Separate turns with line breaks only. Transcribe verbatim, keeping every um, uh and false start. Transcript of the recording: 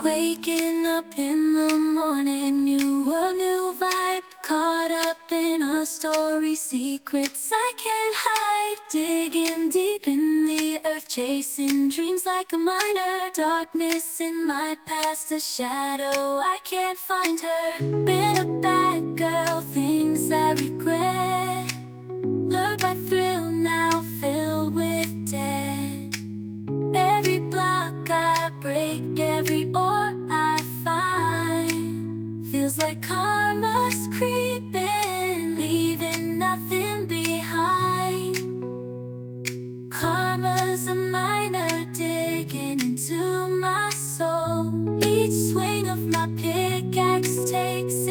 Waking up in the morning, new world, new vibe. Caught up in a story, secrets I can't hide. Digging deep in the earth, chasing dreams like a miner. Darkness in my past, a shadow, I can't find her. Been a bad girl, things I regret. Lured by thrill, now filled with debt. Every block I break, every ore I find, feels like karma's creeping, leaving nothing behind. Karma's a miner digging into my soul. Each swing of my pickaxe takes